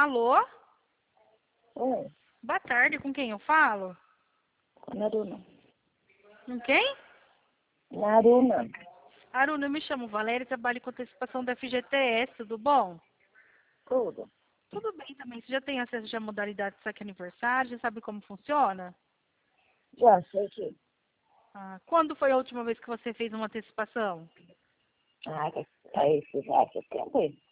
Alô? Oi, Boa tarde, com quem eu falo? Naruna. Com quem? Naruna. Aruna, eu me chamo Valéria e trabalho com antecipação da FGTS, tudo bom? Tudo. Tudo bem também. Você já tem acesso à modalidade de saque aniversário? Já sabe como funciona? Já sei que. Quando foi a última vez que você fez uma antecipação? Que tá esse já que tempo.